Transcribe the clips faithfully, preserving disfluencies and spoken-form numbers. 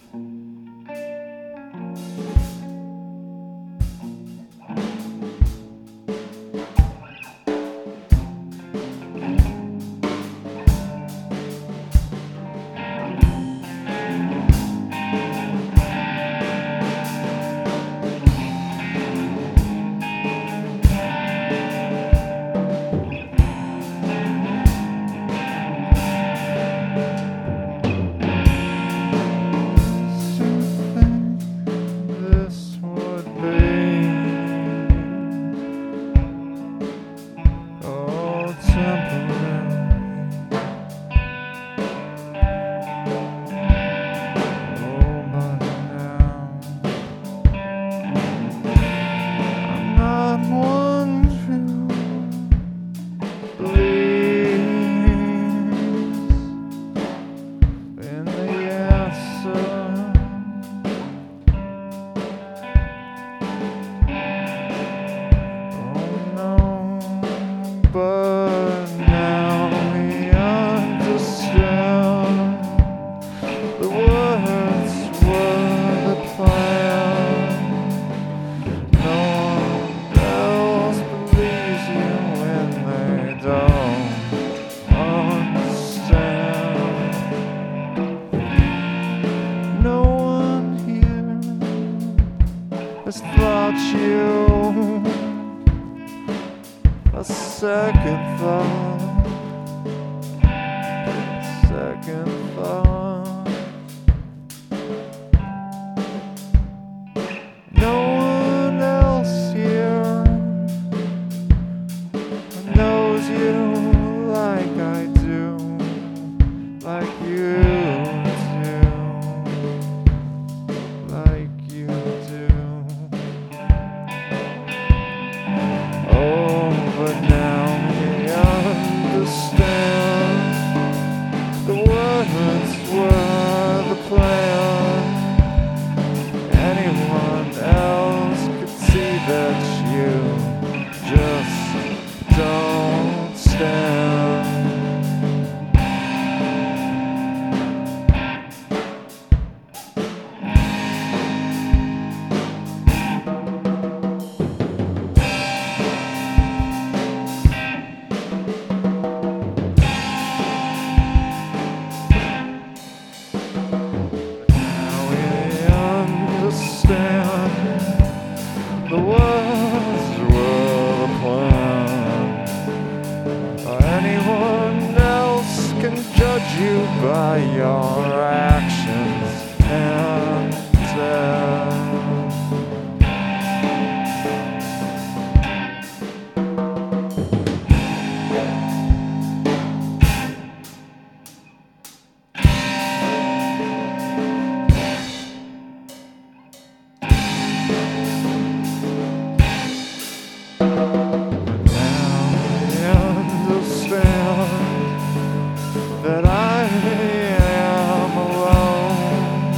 has thought you a second thought, second thought. No one else here knows you like I do, like you do, like you do. Oh, but now we understand the words were the plan. Anyone else could see that you just don't stand. The words were the plan. Anyone else can judge you by your actions and death. That I am alone.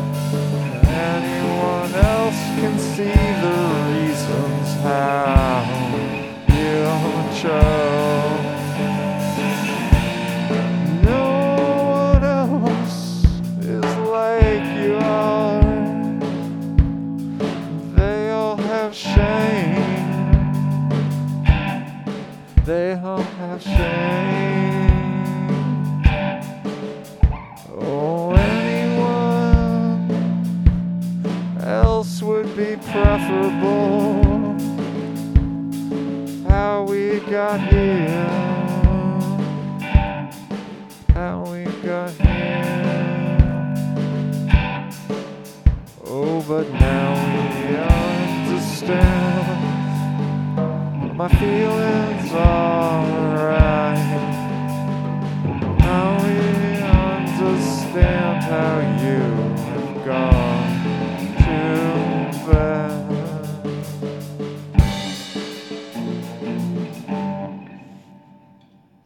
Anyone else can see the reasons how you chose. No one else is like you are. They all have shame. They all have shame. Oh, anyone else would be preferable. How we got here, how we got here. Oh, but now we understand. My feelings are right. Now we understand how you have gone.